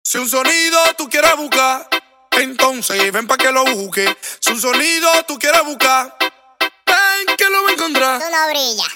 Si un sonido tú quieres buscar, entonces ven pa' que lo busque. Si un sonido tú quieres buscar, ven que lo va a encontrar. Tú no brillas.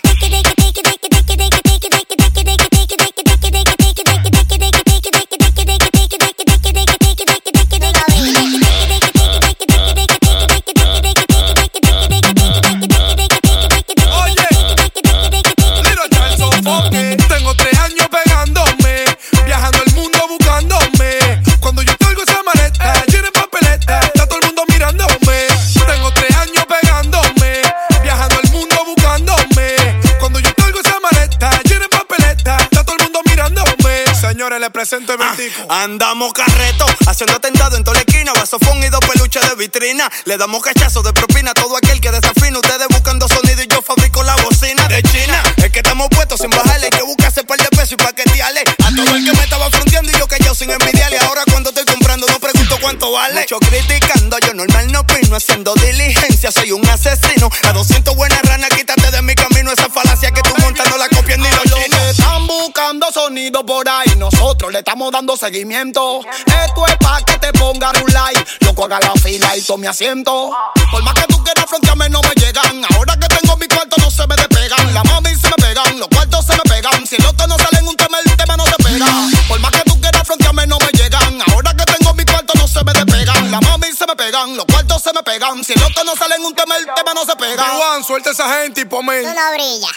Tengo 3 años pegándome, viajando el mundo buscándome. Cuando yo cargo esa maleta llena de papeleta, está todo el mundo mirándome. Tengo 3 años pegándome, viajando el mundo buscándome. Cuando yo cargo esa maleta llena de papeleta, está todo el mundo mirándome. Señores, les presento el vertico. Andamos carreto, haciendo atentado en toda la esquina. Vasofón y 2 peluches de vitrina. Le damos cachazo de propina a todo aquel que desafina. Ustedes buscando sonido y yo fabrico la bocina de China. Es que estamos puestos sin bajarle, hay que buscarse par de pesos y paquetearle a todo el que me estaba fronteando y yo callado sin envidiarle. Ahora cuando estoy comprando no pregunto cuánto vale. Mucho criticando, yo normal no opino, haciendo diligencia, soy un asesino. A 200 buenas ranas, quítate de mi camino. Esa falacia que tú montas no la copias ni los chinos. Que están buscando sonido por ahí, nosotros le estamos dando seguimiento. Esto es pa' que te ponga un like, loco haga la fila y tome asiento. Por más que tú quieras frontearme no me llegan. Ahora que tengo mi cuarto no se me despegan. La mami se me pegan, los cuartos se me pegan. Si el otro no sale en un tema, el tema no se pega. Por más que tú quieras frontearme no me llegan. Ahora que tengo mi cuarto no se me despegan. La mami se me pegan, los cuartos se me pegan. Si el otro no sale en un tema, el tema no se pega. Juan, suelta a esa gente y ponme. Tú no brillas.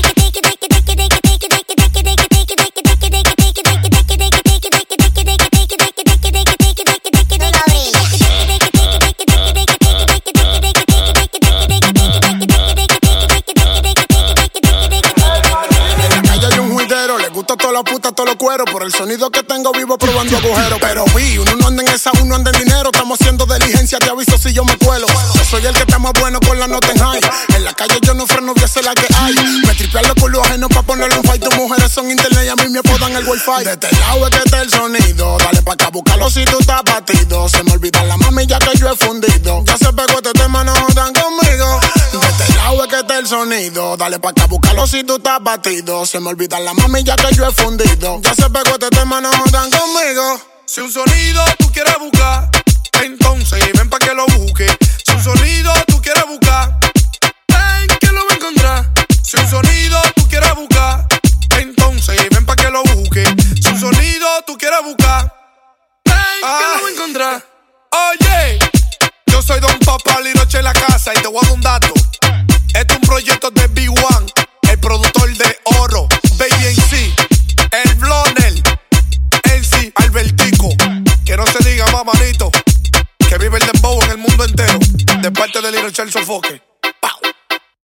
Todas las putas, todos los cueros. Por el sonido que tengo vivo probando agujeros. Pero vi, uno no anda en esa, uno anda en dinero. Estamos haciendo diligencia, te aviso si yo me cuelo. Yo soy el que está más bueno con la nota en high. En la calle yo no freno, voy a ser la que hay. Me tripean los culos ajenos pa' ponerle un fight. Tus mujeres son internet y a mí me apodan el wifi. De este lado es que está el sonido. Dale pa' acá, búscalo si tú estás batido. Se me olvida la mami ya que yo he fundido. Ya se pegó este tema, no jodan conmigo. De este lado es que está el sonido. Dale pa' acá, búscalo si tú estás batido. Se me olvida la mami ya que yo he fundido. Ya se pegó este tema, no jodan conmigo. Si un sonido tú quieres buscar, entonces ven pa' que lo busque. Si un sonido tú quieres buscar, ven que lo va a encontrar. Si un sonido tú quieres buscar, entonces ven pa' que lo busque. Si un sonido tú quieres buscar, ven que lo va a encontrar. Oye, yo soy Don Papá Liroche en la casa y te voy a dar un dato. Este es un proyecto de B1, el productor de Oro, Baby MC, el Blonel, MC, Albertico. Que no se diga más, manito, que vive el dembow en el mundo entero, de parte de Liroche el Sofoque.